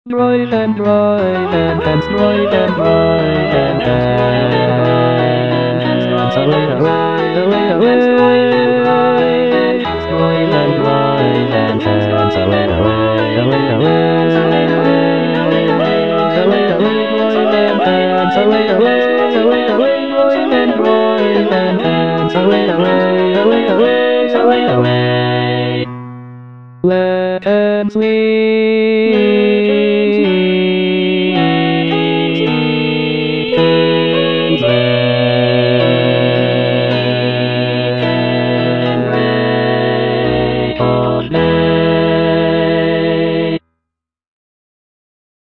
Royland, Royland, dance, Royland, Royland, dance. Away, away, away, away. Royland, Royland, dance. Away, away, away, away. Away, away, Royland, dance. Away, away, away, away. Royland, Royland, dance. Away, away, away, away, away, away. Let us swing.